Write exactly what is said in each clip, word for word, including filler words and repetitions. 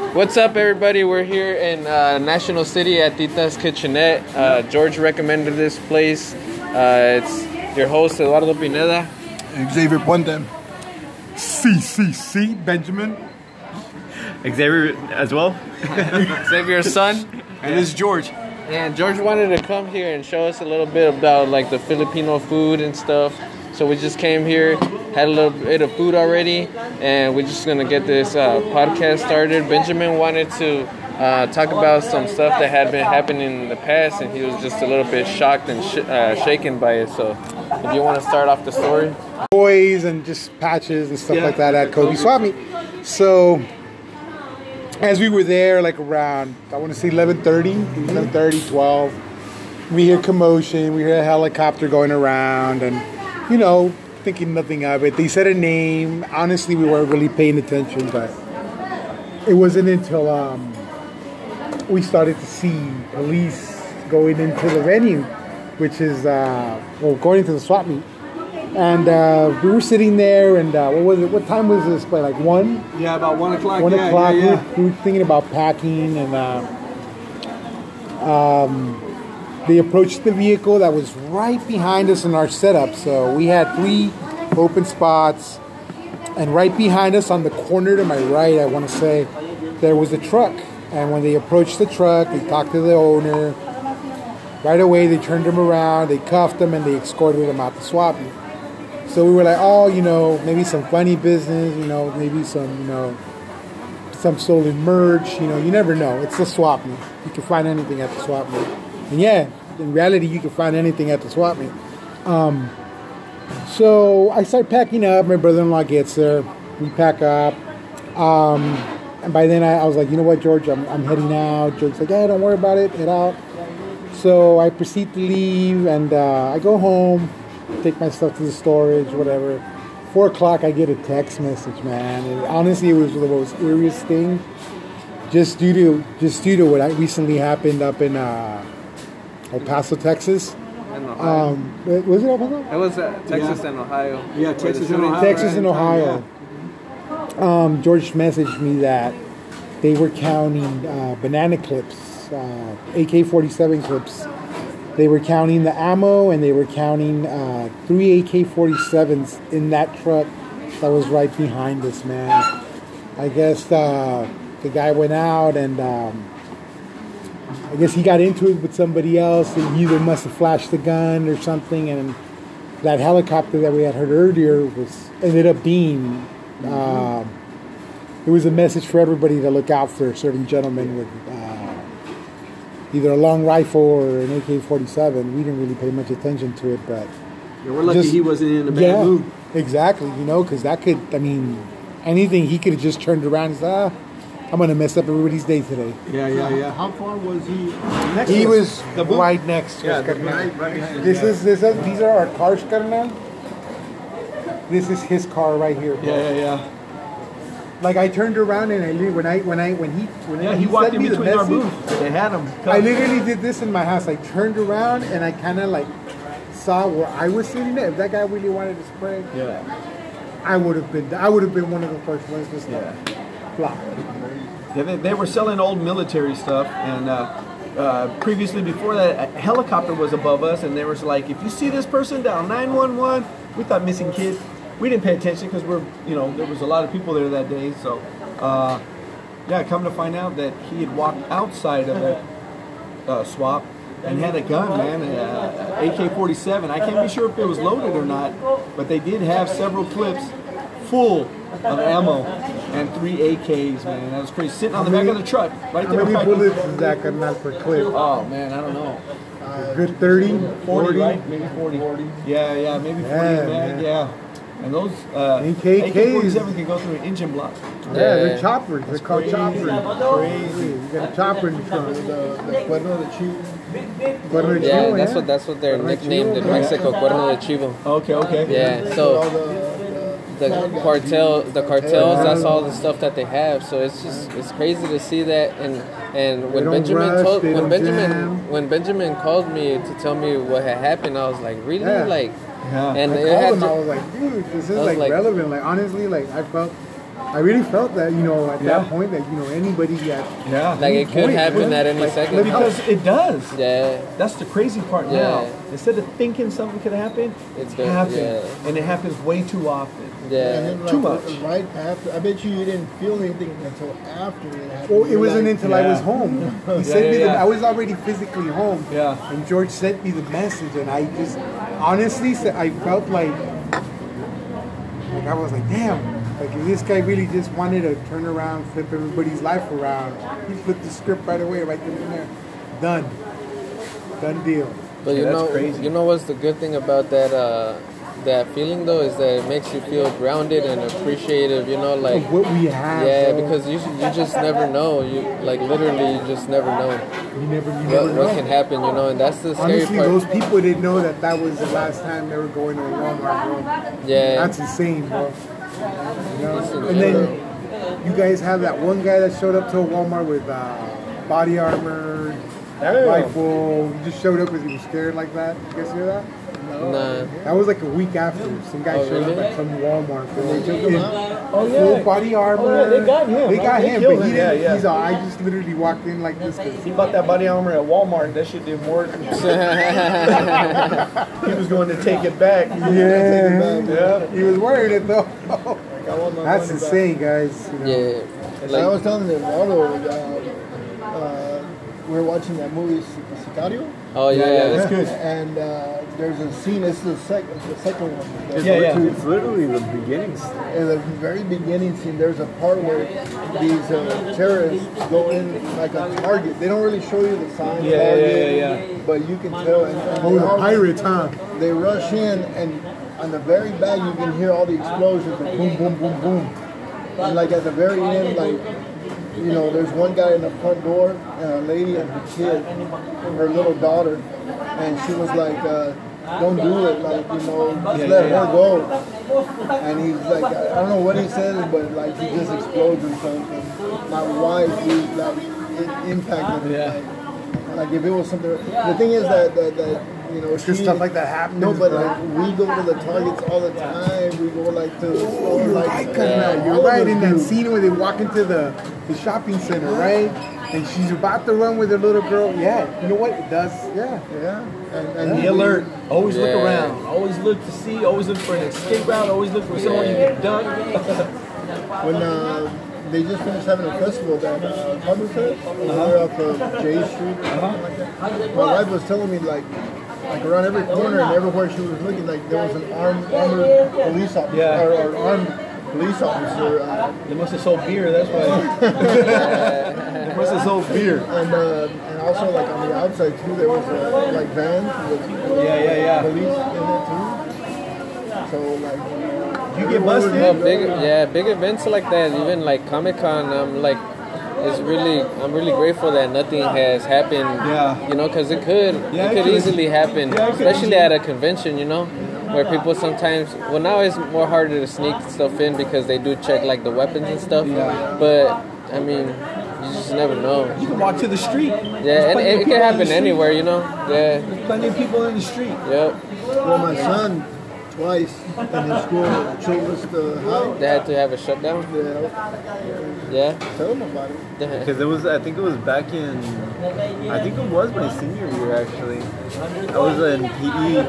What's up, everybody? We're here in uh, National City at Tita's Kitchenette. Uh, George recommended this place. Uh, it's your host, Eduardo Pineda. Xavier Puente. C C C Benjamin. Xavier as well. Xavier's son. And this is George. And George wanted to come here and show us a little bit about like the Filipino food and stuff. So we just came here, had a little bit of food already, and we're just gonna get this uh, podcast started. Benjamin wanted to uh, talk about some stuff that had been happening in the past, and he was just a little bit shocked and sh- uh, shaken by it. So if you want to start off the story. Toys and just patches and stuff yeah. like that at Kobe Swap Meet. So as we were there, like around, I want to say eleven thirty, eleven thirty, twelve, we hear commotion, we hear a helicopter going around, and, you know, thinking nothing of it. They said a name. Honestly, we weren't really paying attention, but it wasn't until um, we started to see police going into the venue, which is, uh, well, going into the swap meet. And uh, we were sitting there, and uh, what was it? What time was this? By like one? Yeah, about one o'clock. One yeah, o'clock. Yeah, yeah. We, were, we were thinking about packing, and uh, um, they approached the vehicle that was right behind us in our setup. So we had three open spots, and right behind us on the corner to my right, I want to say, there was a truck. And when they approached the truck, they talked to the owner. Right away, they turned him around, they cuffed him, and they escorted him out the swap meet. So we were like, oh, you know, maybe some funny business, you know, maybe some, you know, some stolen merch, you know, you never know. It's a swap meet. You can find anything at the swap meet. And yeah, in reality, you can find anything at the swap meet. Um, so I start packing up. My brother-in-law gets there. We pack up. Um, and by then I, I was like, you know what, George, I'm, I'm heading out. George's like, yeah, don't worry about it. Head out. So I proceed to leave, and uh, I go home. Take my stuff to the storage, whatever. Four o'clock, I get a text message, man. And honestly, it was the most eeriest thing, just due to just due to what recently happened up in uh, El Paso, Texas. In Ohio. Um, was it El Paso? It was uh, Texas yeah. and Ohio. Yeah, Texas and Ohio. Texas and Ohio. Yeah. Um, George messaged me that they were counting uh, banana clips, uh, A K forty-seven clips. They were counting the ammo, and they were counting uh, three A K forty-sevens in that truck that was right behind us, man. I guess uh, the guy went out, and um, I guess he got into it with somebody else. He either must have flashed the gun or something, and that helicopter that we had heard earlier was ended up being. Uh, it was a message for everybody to look out for a certain gentleman with. Uh, Either a long rifle or an A K forty-seven. We didn't really pay much attention to it, but... Yeah, we're lucky just, he wasn't in a bad yeah, mood. Exactly, you know, because that could, I mean, anything, he could have just turned around and said, ah, I'm going to mess up everybody's day today. Yeah, yeah, yeah. How far was he? Next he was the right next to yeah, us, right, right behind this is, this is, These are our cars, Carnal. This is his car right here, bro. Yeah, yeah, yeah. Like I turned around and I when I when I when he when yeah he, he walked sent in me between the our message, booths. They had him. I literally did this in my house. I turned around and I kind of like saw where I was sitting there. If that guy really wanted to spray, yeah, I would have been. I would have been one of the first ones to stop. Yeah. Flop. Yeah, they, they were selling old military stuff, and uh, uh, previously before that, a helicopter was above us, and they were like, if you see this person down nine one one, we thought missing kid. We didn't pay attention because we're, you know, there was a lot of people there that day, so. Uh, yeah, come to find out that he had walked outside of that uh, swap and had a gun, man, uh, A K forty-seven. I can't be sure if it was loaded or not, but they did have several clips full of ammo and three A Ks, man. That was crazy. Sitting on the back of the truck, right How there. many bullets is that Carnal per clip? Oh, man, I don't know. Uh, good thirty, forty, forty, right? Maybe forty. Yeah, yeah, maybe forty, Yeah, man. man. Yeah. And those uh, A K Ks. A K forty-seven can go through an engine block. Yeah, they're choppers. They're called crazy. choppers. Crazy. You got a chopper in the trunk. The, the Cuerno de Chivo. Cuerno de Yeah, Chivo, that's yeah. what that's what they're Cuerno de nicknamed in Chivo. Mexico, Cuerno de Chivo. Okay, okay. Yeah, so the cartel, the cartels, that's all the stuff that they have. So it's just it's crazy to see that. And and when don't Benjamin rush, told they when don't Benjamin jam. when Benjamin called me to tell me what had happened, I was like, really, Yeah. like, Yeah. and I it had called him. I to, was like, dude, this is I was like, like- relevant. Like honestly, like I felt I really felt that, you know, at Yeah. that point that, you know, anybody at Yeah. Like it could point, happen man. at any Like, second. Because it does. Yeah. That's the crazy part Yeah. now. Instead of thinking something could happen, It's it good, happens. yeah. And it happens way too often. And Yeah. then, Too like, much. Right after, I bet you you didn't feel anything until after it happened. Well, it You're wasn't like, until I yeah. was home. He Yeah, sent yeah, me the. yeah. I was already physically home. Yeah. And George sent me the message, and I just honestly said I felt like, like I was like, damn, like if this guy really just wanted to turn around, flip everybody's life around, he flipped the script right away, right then and there, done, done deal. But you Yeah, that's know, crazy. you know what's the good thing about that uh, that feeling though is that it makes you feel grounded and appreciative. You know, like Of what we have. yeah, bro. because you you just never know. You like literally you just never know you never, you what, never know. what can happen. You know, and that's the scary Honestly, part. those people didn't know that that was the last time they were going to a Walmart, bro. yeah, That's insane, bro. You know? And then you guys have that one guy that showed up to a Walmart with uh, body armor, Damn. rifle. He just showed up because he was scared like that. You guys hear that? nah. That was like a week after. Some guy Oh, showed really? up at some Walmart. Bro. They took him In out? Oh, Full yeah. body armor. Oh, yeah, they got him, They huh? got They him, killed but he him. didn't. Yeah, yeah. He's all, I just literally walked in like this. 'cause He bought that body armor at Walmart. That shit did more. He was going to take it back. Yeah. Yeah. He was wearing it though. I want my That's money back. insane, guys. You know? Yeah, Like I like was telling them, Waldo, uh, uh, we were watching that movie Sicario, oh yeah, yeah, that's good. and uh, there's a scene. It's the second, the second one. The Yeah, yeah. two. It's literally the beginning. In the very beginning scene, there's a part where these uh, terrorists go in like a target. They don't really show you the sign. Yeah, yeah, target, yeah, yeah. But you can tell. And, and Oh, they the all- pirates, huh? They rush in, and on the very back, you can hear all the explosions. Like boom, boom, boom, boom. And like at the very end, like, you know, there's one guy in the front door, and a lady and her kid, her little daughter, and she was like, uh, don't do it, like, you know, just Yeah, let yeah, her go. And he's like, I don't know what he says, but like he just explodes or something. My wife, dude, like, it impacted me. Yeah. Like, like if it was something, the thing is that, that, that you know, It's just she- stuff like that happens. No, but bro. like we go to the Targets all the time. We go like to the store, You're like right, uh, Carnal. all You're of right us in that do. scene where they walk into the, the shopping center, right? And she's about to run with her little girl. Yeah, you know what? It does. Yeah. Yeah, and, and Be alert. Always look Yeah. around. Always look to see. Always look for an escape route. Always look for someone you can duck. when uh, they just finished having a festival that uh, Harbour Fest over off of J Street or something like that. My wife was telling me like, like around every corner and everywhere she was looking, like there was an armed, armored police officer Yeah. or, or armed police officer. Uh, They must have sold beer. That's why. They must have sold beer. and uh, and also like on the outside too, there was uh, like vans with Yeah, yeah, yeah. police in it too. So like, You get busted. well, big yeah, big events like that, even like Comic Con. I'm like, it's really, I'm really grateful that nothing has happened. Yeah. You know, because it could, Yeah, it it could could. easily happen, Yeah, it could especially easily. at a convention. You know, where people sometimes, well, now it's more harder to sneak stuff in because they do check like the weapons and stuff. Yeah. But I mean, you just never know. You can walk to the street. Yeah, and plenty of it, it people can in the happen street. anywhere. You know. Yeah. There's plenty of people in the street. Yep. well, my son twice in his school chose us to hide. They had to have a shutdown. Yeah, Yeah. tell him about it. Because it was, I think it was back in, I think it was my senior year actually. I was in P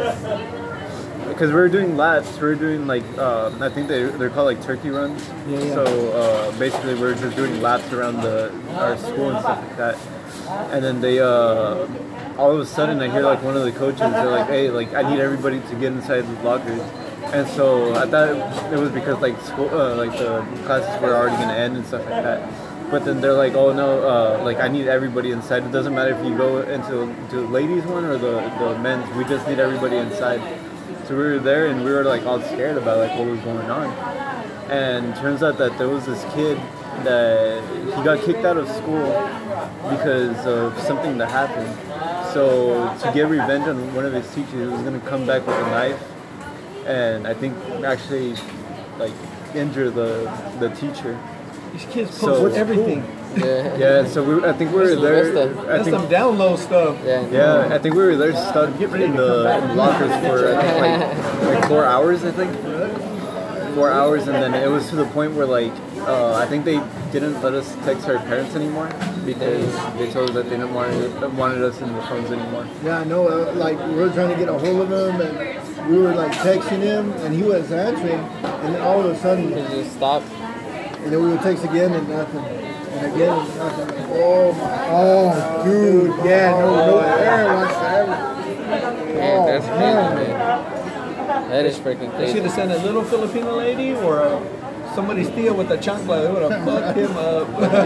E. Because we were doing laps, we were doing like, uh, I think they, they're called like turkey runs. Yeah, yeah. So uh, basically we were just doing laps around the our school and stuff like that. And then they, uh, all of a sudden I hear like one of the coaches, they're like, hey, like I need everybody to get inside the lockers. And so I thought it was because like school, uh, like the classes were already gonna end and stuff like that. But then they're like, oh no, uh, like I need everybody inside. It doesn't matter if you go into the ladies one or the, the men's. We just need everybody inside. So we were there and we were like all scared about like what was going on. And turns out that there was this kid that he got kicked out of school because of something that happened. So to get revenge on one of his teachers, he was gonna come back with a knife and I think actually like injure the the teacher. These kids So- post What's everything. Yeah. Yeah, so we, I think we were there. That's the- I That's think some down low stuff. Yeah. yeah, I think we were there stuck in the lockers for I think like like four hours. I think four hours, and then it was to the point where like uh, I think they didn't let us text our parents anymore because they told us that they didn't want it, wanted us in the phones anymore. Yeah, I know. Uh, like we were trying to get a hold of him, and we were like texting him, and he was answering, and then all of a sudden, It just stopped. and then we would text again and nothing, and again and nothing. Oh my! Oh, dude, yeah, no, no parent wants to ever. Man, that's Oh, crazy, man. man. That is freaking They should crazy. have sent a little Filipino lady or a, somebody steal with a chancla. They would have fucked him up.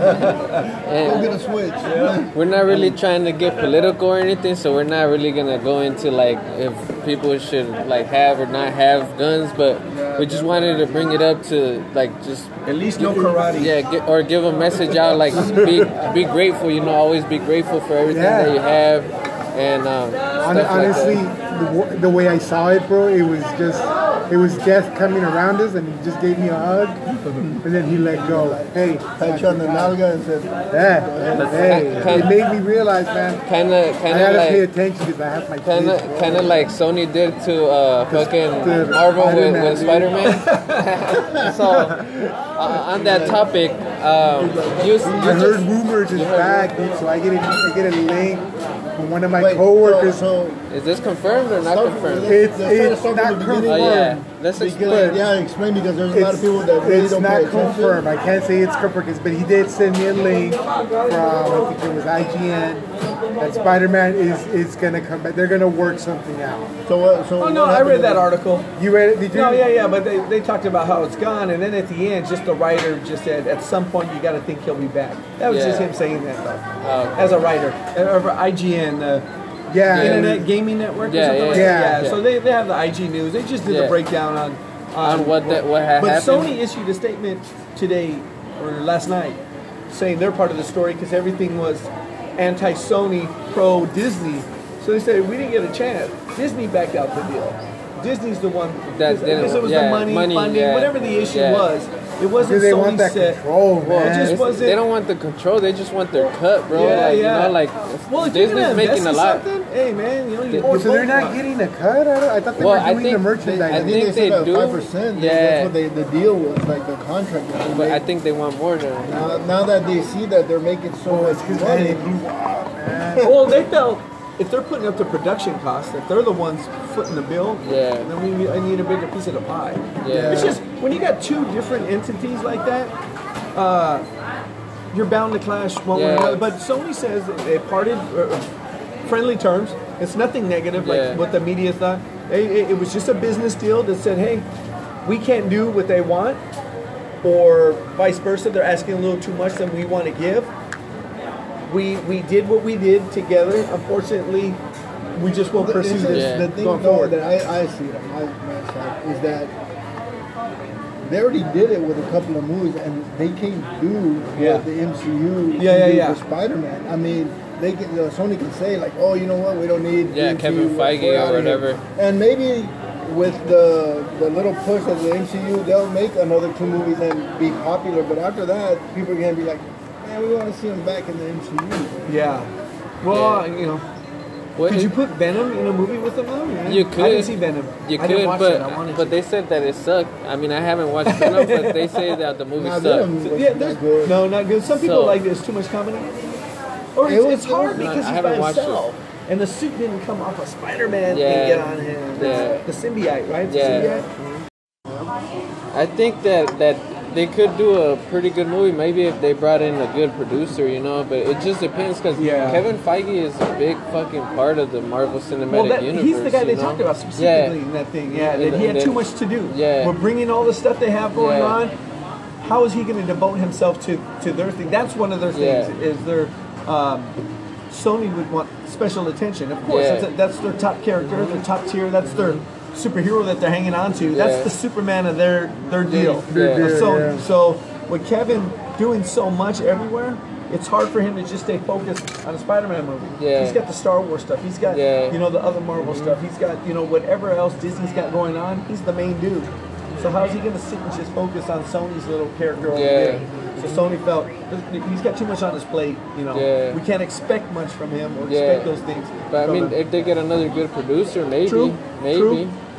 Go And get a switch. we're not really trying to get political or anything, so we're not really gonna go into like if people should like have or not have guns, but we just wanted to bring it up to like just At least no karate. yeah, get, or give a message out like be be grateful. You know, always be grateful for everything Yeah. that you have, and um, Hon- stuff like honestly, that. the, w- the way I saw it, bro, it was just, it was death coming around us, and he just gave me a hug, and then he let go. Hey, Pat you on the nalga and said, yeah, hey, Kind- it made me realize, man, kind of I kind gotta of pay like. attention because I have my Kind kids, of, bro. kind of like Sony did to uh, fucking to Marvel with, Spider-Man, with dude. Spider-Man. So, uh, on that topic, um, you, you I heard just, rumors is you heard back, dude, so I get a, I get a link from one of my wait, coworkers. So, is this confirmed or not Start- confirmed? It's, Let's try to it's start not from the beginning. Oh yeah, confirmed. let's because, explain. yeah, explain because there's a lot of It's, people that really it's don't not pay attention. confirmed. I can't say it's confirmed, but he did send me a link from I think it was I G N that Spider-Man is is gonna come back. They're gonna work something out. So what? So Oh no, what I happened read to that the- article. You read it? Did you? No, yeah, yeah, but they, they talked about how it's gone, and then at the end, just the writer just said, at some point, you got to think he'll be back. That was just Yeah. him saying that, though, Oh, okay. as a writer. Uh, for I G N, uh, Yeah. Internet Gaming Network or Yeah, something yeah, like yeah. that. Yeah. So they, they have the I G News. They just did Yeah. a breakdown on, On what that what had But happened. Sony issued a statement today, or last night, saying they're part of the story because everything was anti-Sony, pro-Disney. So they said, we didn't get a chance. Disney backed out the deal. Disney's the one, That because didn't- it was yeah, the money, money, funding, yeah, whatever the issue yeah. was. It wasn't Because they Sony want that set. control, Well, it man. just It's- wasn't. they don't want the control. They just want their cut, bro. Yeah, like, yeah. You know, like Well, if you're Disney's gonna making invest a in lot. something, hey man, you know, you, Oh, you're so they're both not wrong. getting a cut? I, don't, I thought they Well, were I doing think the merchandise. I I think think they they said do. five percent. Yeah. That's what they, the deal was, like the contract. That they But I made. think they want more than. now, now that they see that they're making so much Because money, they blew up, man. Well, they felt if they're putting up the production costs, if they're the ones footing the bill, Yeah. then we I need a bigger piece of the pie. Yeah. It's just when you got two different entities like that, uh, you're bound to clash one way or Yeah. another. But Sony says they parted uh, friendly terms. It's nothing negative like Yeah. what the media thought. It, it, it was just a business deal that said, hey, we can't do what they want, or vice versa. They're asking a little too much than we want to give. We we did what we did together. Unfortunately, we just won't the, pursue it's this just- Yeah. the thing going though, forward. that I, I see it on my, my side is that they already did it with a couple of movies, and they can't do Yeah. what the M C U Yeah, can yeah, do yeah. for Spider-Man. I mean, they can, uh, Sony can say like, oh, you know what, we don't need Yeah, the M C U, Kevin Feige we're or out of here. whatever. And maybe with the the little push of the M C U, they'll make another two movies and be popular. But after that, people are gonna be like, man, we want to see them back in the M C U. Yeah. Well, Yeah. you know, What could is- you put Venom in a movie with them though? Yeah. You I could. didn't see Venom. You I could, didn't watch but it. I wanted but to. they said that it sucked. I mean, I haven't watched enough, but they say that the movie Nah, sucked. Venom So, was yeah, not there's good. no, not good. Some people So- like there's too much comedy, or It it's, was- it's hard no, because I he's by haven't watched himself, and the suit didn't come off a Spider-Man Yeah. and get on him. Yeah. The symbiote, right? The Yeah. symbiote? I think that that they could do a pretty good movie, maybe if they brought in a good producer, you know. But it just depends because Yeah. Kevin Feige is a big fucking part of the Marvel Cinematic Well, that, Universe. he's the guy you they know? talked about specifically in that thing. Yeah, And- that he had and too then- much to do. Yeah. We're bringing all the stuff they have going Yeah. on. How is he going to devote himself to, to their thing? That's one of their things. Yeah. Is their um, Sony would want special attention. Of course, Yeah. that's, that's their top character, their top tier. That's their superhero that they're hanging on to. Yeah. That's the Superman of their their deal. Their Of deal, Sony. yeah. So with Kevin doing so much everywhere, it's hard for him to just stay focused on a Spider-Man movie. Yeah. He's got the Star Wars stuff. He's got Yeah. you know the other Marvel stuff. He's got you know whatever else Disney's got going on. He's the main dude. So how's he going to sit and just focus on Sony's little character over Yeah. there? So Sony felt he's got too much on his plate. You know, Yeah. we can't expect much from him or Yeah. expect those things. But I from mean, him. if they get another good producer, maybe, True, maybe. true.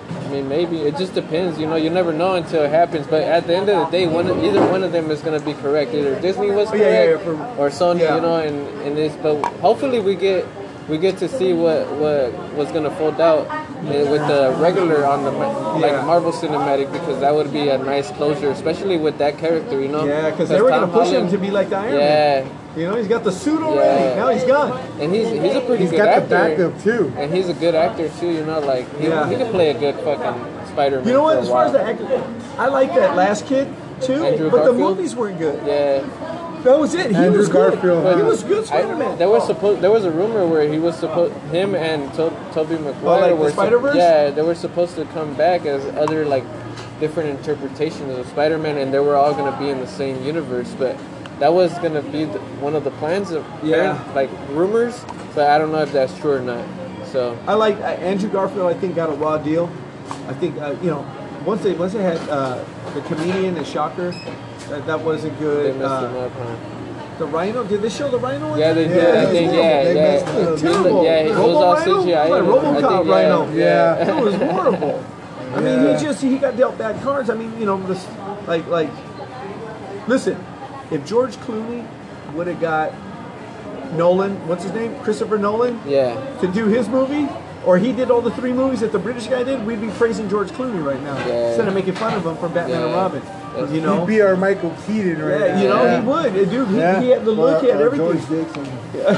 I mean, maybe it just depends. You know, you never know until it happens. But at the end of the day, one of, either one of them is gonna be correct. Either Disney was correct, Yeah, yeah, yeah, for- or Sony. yeah. You know, and and this. But hopefully, we get we get to see what what was gonna fold out uh, with the regular on the ma- like Yeah. Marvel Cinematic, because that would be a nice closure, especially with that character. You know. Yeah, because they were going Tom to push him Holland- to be like the Iron Man. Yeah. You know, he's got the suit already. Yeah. Now he's gone. And he's he's a pretty He's good got actor. the backup too. And he's a good actor too, you know, like he, Yeah. he can play a good fucking Spider-Man. You know what? for a As far as while. the actor, I like that last kid too, Andrew but the Garfield? movies weren't good. Yeah. That was it. He Andrew was good. Garfield, He huh? was good I, Spider-Man. there was supposed there was a rumor where he was supposed him and to- Tobey Maguire like the were sup- Spider-Verse? yeah, they were supposed to come back as other like different interpretations of Spider-Man, and they were all going to be in the same universe, but that was going to be the, one of the plans of Yeah. like rumors, but I don't know if that's true or not. So I like uh, Andrew Garfield. I think got a raw deal. I think uh, you know once they once they had uh, the comedian and Shocker, that, that wasn't they good. messed Uh, him up, huh? the Rhino. Did they show the Rhino? in Yeah, they there? did. I think, yeah, They yeah. messed it up. He looked- Terrible. Yeah, it was Robo all Rhino? C G I. It was like I RoboCop think, Rhino. Yeah. It was horrible. I mean, Yeah. he just he got dealt bad cards. I mean, you know, this, like like. Listen, if George Clooney would have got Nolan, what's his name, Christopher Nolan, Yeah. to do his movie, or he did all the three movies that the British guy did, we'd be praising George Clooney right now Yeah. instead of making fun of him for Batman and Yeah. Robin. That's- You know. He'd be our Michael Keaton right Yeah, now. you know, Yeah. he would. Dude, he, Yeah. he had the look, he had Or, uh, everything. George Dixon.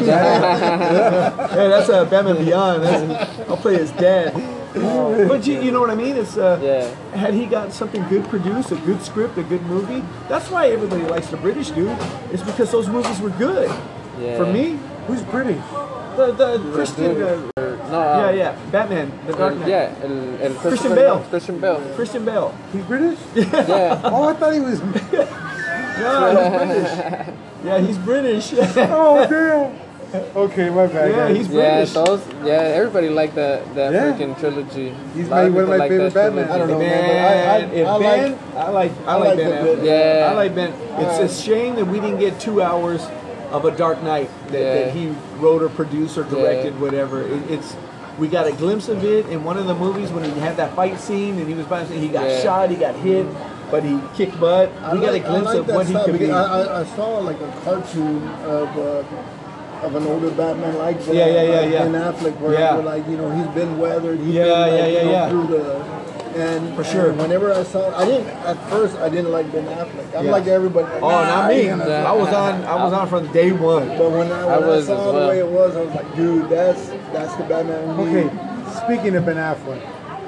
Yeah, that's a Batman Beyond. That's, I'll play his dad. But you, you know what I mean? It's uh, Yeah. had he got something good produced, a good script, a good movie. That's why everybody likes the British dude. It's because those movies were good. Yeah. For me, Who's British? the the Christian, uh, No. yeah, um, yeah, Batman, the Dark uh, Knight, Yeah. El, el Christian Christopher- Bale. Christian Bale. Christian Bale. He's British? Yeah. Oh, I thought he was. Yeah, he's British. Yeah, he's British. Oh, damn. Okay, my bad. Yeah, guys. he's Yeah, British. those. Yeah, everybody liked that that Yeah. freaking trilogy. He's A lot my- one of people my like favorite that Batman. trilogy. I don't know, man. Man, but I- if I- I Ben, like- I like, I I like like Ben the Affleck. good- Yeah. I like Ben. It's a shame that we didn't get two hours of a Dark Knight that, Yeah. that he wrote or produced or directed, Yeah. whatever. It, it's we got a glimpse of it in one of the movies when he had that fight scene and he was by himself. He got Yeah. shot, he got hit, but he kicked butt. I We got a like- I glimpse like of that what he style could be. because I, I, I saw like a cartoon of uh, of an older Batman like Ben, Yeah, yeah, yeah, like yeah. Ben Affleck, where, Yeah. where like you know he's been weathered, he's Yeah, been like, yeah, you yeah, know, yeah. through the and For sure. and whenever I saw, I didn't at first I didn't like Ben Affleck. I'm Yeah. like everybody. Oh, not me. I was on. I was on from day one. But when I, when I I, was saw as the well. way it was, I was like, dude, that's that's the Batman. we Okay, need. speaking of Ben Affleck,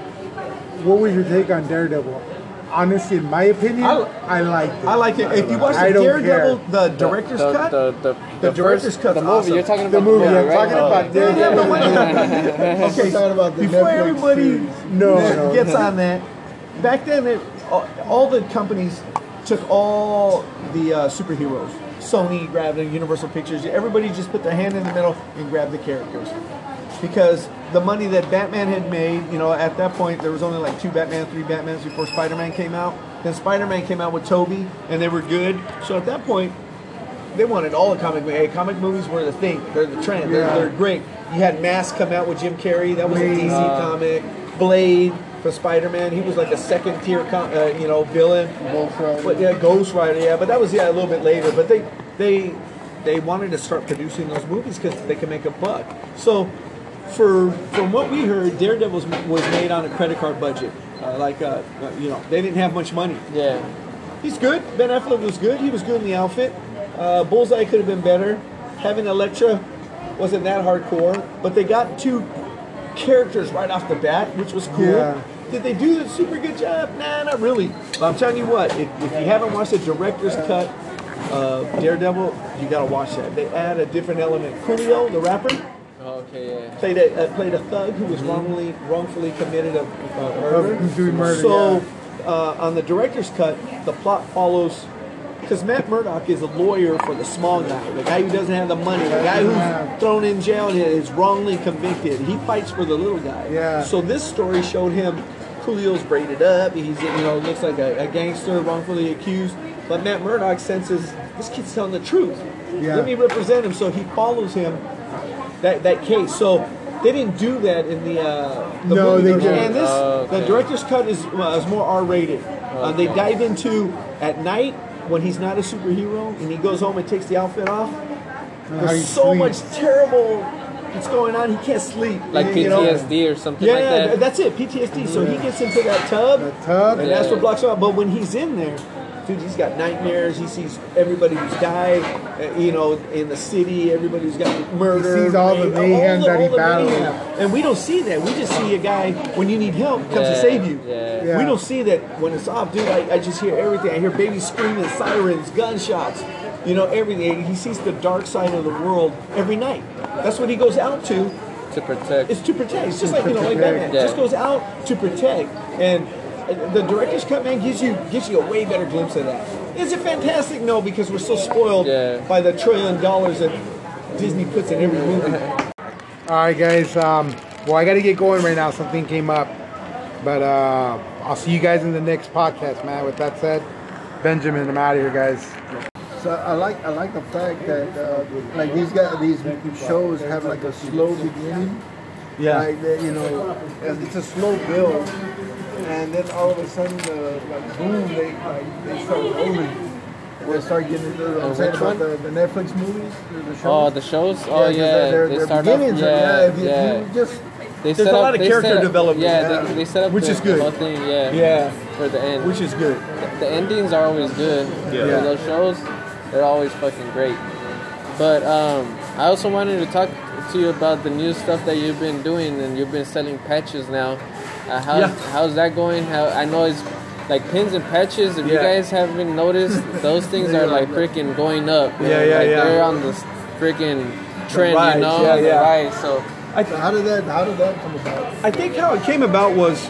what was your take on Daredevil? Honestly, in my opinion, I- I, liked it. I like it. If you watch I the don't Daredevil, care. the director's the, cut, The, the, The director's first, cut's The movie. awesome. You're talking about The movie, movie, I'm right? talking Oh. about Yeah, yeah, but when- Okay, okay, talking about the before Netflix everybody series. No, no. gets on that, back then it, all, all the companies took all the uh, superheroes. Sony grabbed it, Universal Pictures. Everybody just put their hand in the middle and grabbed the characters. Because the money that Batman had made, you know, at that point there was only like two Batman, three Batmans before Spider-Man came out. Then Spider-Man came out with Tobey, and they were good. So at that point, they wanted all the comic movies. Hey, comic movies were the thing. They're the trend. They're, Yeah. they're great. You had Mask come out with Jim Carrey. That was a D C Uh, comic. Blade for Spider-Man. He was like a second tier, com- uh, you know, villain. Ghost Rider. But yeah, Ghost Rider. Yeah, but that was yeah a little bit later. But they they they wanted to start producing those movies because they could make a buck. So for from what we heard, Daredevil was, was made on a credit card budget. Uh, like uh, uh, you know, they didn't have much money. Yeah. He's good. Ben Affleck was good. He was good in the outfit. Uh, Bullseye could have been better. Having Elektra wasn't that hardcore, but they got two characters right off the bat, which was cool. Yeah. Did they do a super good job? Nah, not really. But I'm telling you what, if, if you haven't watched the director's cut of Daredevil, you gotta watch that. They add a different element. Coolio, the rapper, Okay. Yeah. played a uh, played a thug who was wrongly wrongfully committed a uh, murder. Of doing murder, So uh, on the director's cut, the plot follows because Matt Murdock is a lawyer for the small guy, the guy who doesn't have the money, the guy who's thrown in jail and is wrongly convicted. He fights for the little guy. Yeah. So this story showed him Coolio's braided up. He's you know looks like a, a gangster wrongfully accused. But Matt Murdock senses this kid's telling the truth. Yeah. Let me represent him. So he follows him that that case. So They didn't do that in the uh, the No, movie they version. didn't. And this, Oh, okay. the director's cut is uh, is more R-rated. Uh, they dive into at night when he's not a superhero and he goes home and takes the outfit off. how There's he so much sleeps. terrible that's going on. He can't sleep. Like you P T know? S D or something Yeah, like that. that's it. P T S D. So he gets into that tub, The tub. and Yeah. that's what blocks him out. But when he's in there, dude, he's got nightmares. He sees everybody who's died, uh, you know, in the city. Everybody who's got murder. He sees all the rape, mayhem that he the battles. mayhem. And we don't see that. We just see a guy when you need help comes to Yeah, save you. yeah. Yeah. We don't see that when it's off, dude. I, I just hear everything. I hear babies screaming, sirens, gunshots. You know, everything. He sees the dark side of the world every night. That's what he goes out to. To protect. It's to protect. It's just like, you know, like protect. Batman. Yeah. Just goes out to protect. And uh, the director's cut, man, gives you gives you a way better glimpse of that. Is it fantastic? No, because we're so spoiled Yeah. by the trillion dollars that Disney puts in every movie. All right, guys. Um, well, I got to get going right now. Something came up. But uh, I'll see you guys in the next podcast, man. With that said, Benjamin, I'm out of here, guys. So I like I like the fact that uh, like these guys these shows have like a slow beginning. Yeah. Like that, you know, it's a slow build, and then all of a sudden, uh, like boom, they like they start rolling. They start getting into the, I'm Uh, saying which about one? the, the Netflix movies, the, the shows. Oh, the shows? Oh, 'cause yeah. They're, they're, they they're start off, beginnings. yeah, Yeah, if, you- yeah. if you just They There's set a up, lot of they character set up- development. Yeah, Yeah. They, they set up Which the, is good. the whole thing, yeah, Yeah. for the end. Which is good. The endings are always good. Yeah. For those shows, they're always fucking great. But um, I also wanted to talk to you about the new stuff that you've been doing, and you've been selling patches now. Uh, how, Yeah. How's that going? How I know it's like pins and patches. If you Yeah. guys haven't noticed, those things are like freaking going up. you Yeah, know, yeah, like yeah. They're on this freaking trend, rise, you know, yeah, the yeah. rise. So So how did that how did that come about? I think how it came about was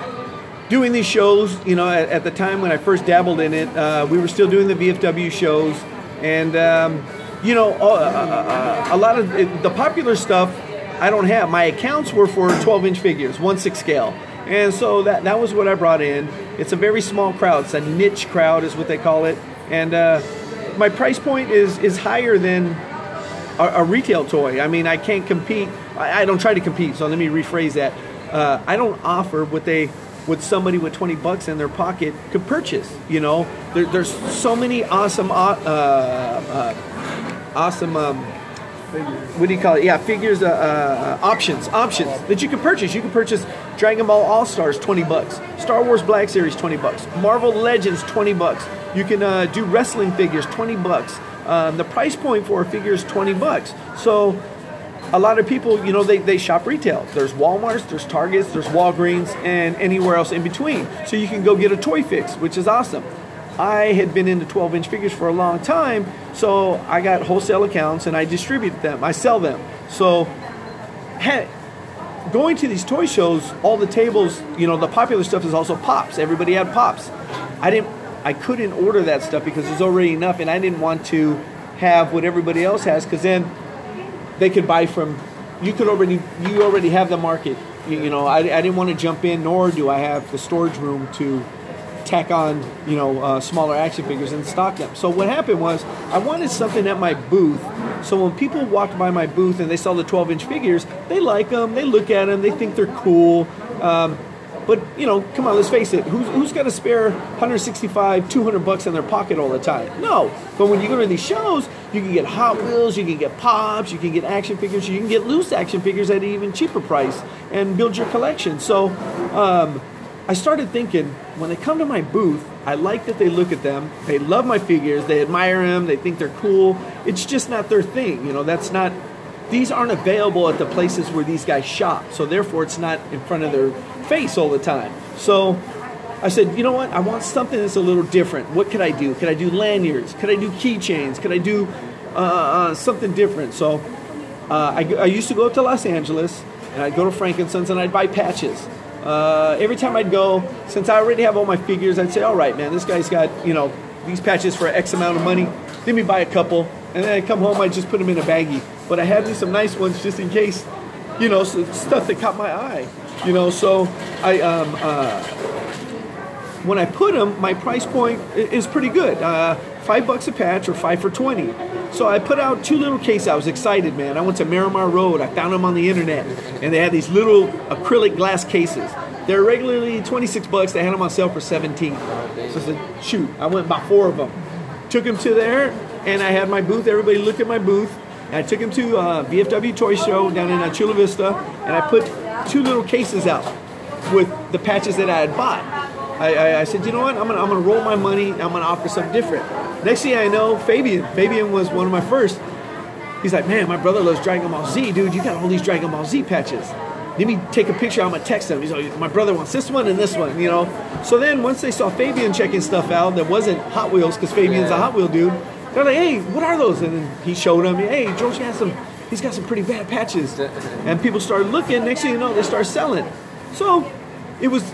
doing these shows. You know, at, at the time when I first dabbled in it, uh, we were still doing the V F W shows, and um, you know, uh, uh, a lot of it, the popular stuff I don't have. My accounts were for twelve inch figures, one six scale, and so that that was what I brought in. It's a very small crowd. It's a niche crowd, is what they call it, and uh, my price point is is higher than a, a retail toy. I mean, I can't compete. I, I don't try to compete. So let me rephrase that. Uh, I don't offer what they, what somebody with twenty bucks in their pocket could purchase. You know, there, there's so many awesome, uh, uh, awesome. Um, what do you call it? Yeah, figures, uh, uh, options, options that you can purchase. You can purchase Dragon Ball All Stars, twenty bucks. Star Wars Black Series, twenty bucks. Marvel Legends, twenty bucks. You can uh, do wrestling figures, twenty bucks. Um, the price point for a figure is twenty bucks. So a lot of people, you know, they, they shop retail. There's Walmarts, there's Targets, there's Walgreens, and anywhere else in between. So you can go get a toy fix, which is awesome. I had been into twelve inch figures for a long time, so I got wholesale accounts and I distribute them. I sell them. So hey, going to these toy shows, all the tables, you know, the popular stuff is also Pops. Everybody had Pops. I didn't, I couldn't order that stuff because there's already enough, and I didn't want to have what everybody else has, because then they could buy from, you could already, you already have the market. You, you know, I, I didn't want to jump in, nor do I have the storage room to tack on, you know, uh, smaller action figures and stock them. So what happened was, I wanted something at my booth, so when people walked by my booth and they saw the twelve inch figures, they like them, they look at them, they think they're cool. Um, but, you know, come on, let's face it, who's, who's got to spare one sixty-five, two hundred bucks in their pocket all the time? No. But when you go to these shows, you can get Hot Wheels, you can get Pops, you can get action figures, you can get loose action figures at an even cheaper price and build your collection. So um, I started thinking, when they come to my booth, I like that they look at them, they love my figures, they admire them, they think they're cool. It's just not their thing, you know, that's not, these aren't available at the places where these guys shop, so therefore it's not in front of their face all the time. So I said, you know what, I want something that's a little different. What could I do? Could I do lanyards? Could I do keychains? Could I do uh, uh, something different? So uh, I, I used to go up to Los Angeles, and I'd go to Frankenson's and I'd buy patches. Uh, every time I'd go, since I already have all my figures, I'd say, all right, man, this guy's got, you know, these patches for X amount of money. Let me buy a couple. And then I'd come home, I'd just put them in a baggie. But I had me some nice ones just in case, you know, so stuff that caught my eye. You know, so I, um, uh, when I put them, my price point is pretty good. Uh, five bucks a patch or five for twenty. So I put out two little cases. I was excited, man. I went to Miramar Road. I found them on the internet, and they had these little acrylic glass cases. They're regularly twenty-six bucks. They had them on sale for seventeen. So I said, shoot. I went and bought four of them. Took them to there, and I had my booth. Everybody looked at my booth. And I took them to uh, V F W Toy Show down in uh, Chula Vista, and I put two little cases out with the patches that I had bought. I, I, I said, you know what? I'm gonna I'm gonna roll my money. I'm gonna offer something different. Next thing I know, Fabian. Fabian was one of my first. He's like, man, my brother loves Dragon Ball Z, dude. You got all these Dragon Ball Z patches. Let me take a picture. I'm gonna text him. He's like, my brother wants this one and this one, you know. So then once they saw Fabian checking stuff out that wasn't Hot Wheels, because Fabian's yeah. a Hot Wheel dude, they're like, hey, what are those? And then he showed them. Hey, George has some. He's got some pretty bad patches. And people started looking. Next thing you know, they start selling. So it was.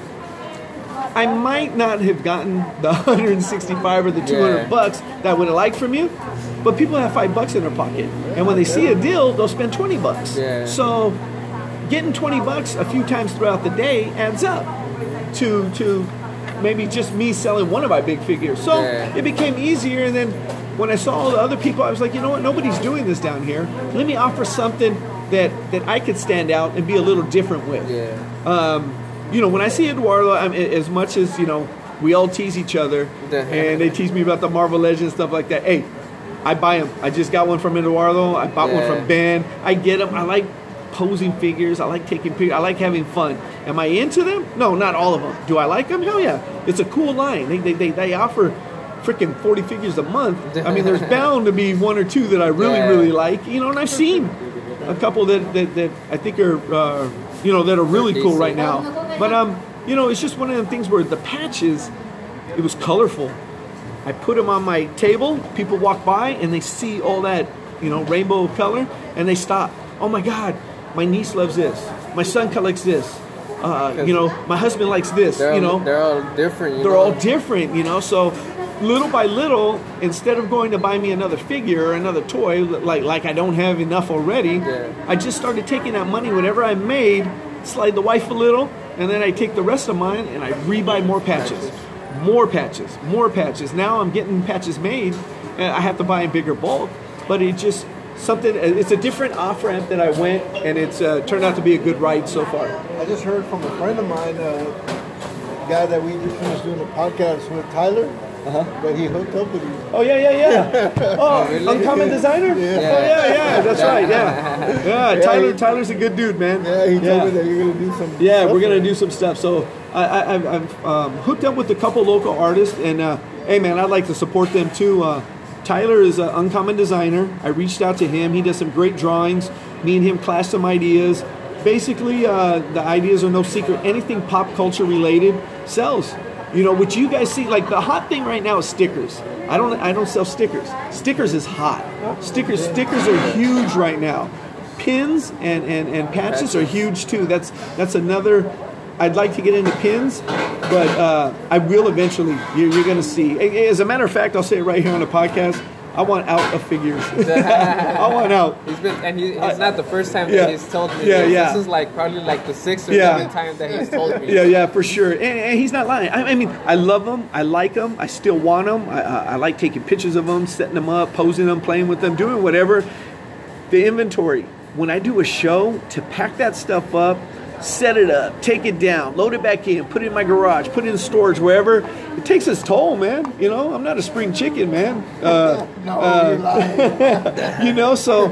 I might not have gotten the one hundred sixty-five or the two hundred yeah. bucks that I would have liked from you, but people have five bucks in their pocket, and when they see a deal, they'll spend twenty bucks. Yeah. So, getting twenty bucks a few times throughout the day adds up to to maybe just me selling one of my big figures. So yeah. it became easier, and then when I saw all the other people, I was like, you know what? Nobody's doing this down here. Let me offer something that that I could stand out and be a little different with. Yeah. Um, You know, when I see Eduardo, I mean, as much as, you know, we all tease each other, and they tease me about the Marvel Legends, stuff like that. Hey, I buy them. I just got one from Eduardo. I bought yeah. one from Ben. I get them. I like posing figures. I like taking pictures. I like having fun. Am I into them? No, not all of them. Do I like them? Hell yeah. It's a cool line. They, they, they, they offer freaking forty figures a month. I mean, there's bound to be one or two that I really, yeah. really like. You know, and I've seen a couple that, that, that I think are... Uh, you know, that are really cool right now. But, um, you know, it's just one of them things where the patches, it was colorful. I put them on my table, people walk by, and they see all that, you know, rainbow color, and they stop. Oh, my God, my niece loves this. My son collects this. Uh, you know, my husband likes this, they're you all, know. They're all different, you They're know? all different, you know, so... Little by little, instead of going to buy me another figure or another toy, like like I don't have enough already, yeah. I just started taking that money, whatever I made, slide the wife a little, and then I take the rest of mine and I rebuy more patches. More patches, more patches. Now I'm getting patches made, and I have to buy in bigger bulk, but it just, something, it's a different off-ramp that I went, and it's uh, turned out to be a good ride so far. I just heard from a friend of mine, uh, a guy that we just finished doing a podcast with, Tyler, Uh-huh. that he hooked up with you. Oh, yeah, yeah, yeah. Oh, really? Uncommon Designer? Yeah. Oh, yeah, yeah, that's right, yeah. Yeah, Tyler, Tyler's a good dude, man. Yeah, he told yeah. me that you're going to do some Yeah, stuff we're going to do some stuff. So I, I, I've, I've um, hooked up with a couple local artists, and uh, hey, man, I'd like to support them too. Uh, Tyler is an Uncommon Designer. I reached out to him. He does some great drawings. Me and him clash some ideas. Basically, uh, the ideas are no secret. Anything pop culture related sells. You know, what you guys see, like the hot thing right now is stickers. I don't I don't sell stickers. Stickers is hot. Stickers stickers are huge right now. Pins and, and, and patches are huge too. That's that's another, I'd like to get into pins, but uh, I will eventually. You're, you're going to see. As a matter of fact, I'll say it right here on the podcast. I want out of figures. I want out. He's been, and he, it's not the first time that yeah. he's told me yeah, this. Yeah. This is like probably like the sixth or yeah. seventh time that he's told me. Yeah, yeah, for sure. And, and he's not lying. I, I mean, I love them. I like them. I still want them. I, I, I like taking pictures of them, setting them up, posing them, playing with them, doing whatever. The inventory. When I do a show, to pack that stuff up, set it up, take it down, load it back in, put it in my garage, put it in storage, wherever. It takes its toll, man. You know, I'm not a spring chicken, man. Uh, no, uh, you're lying. you know, so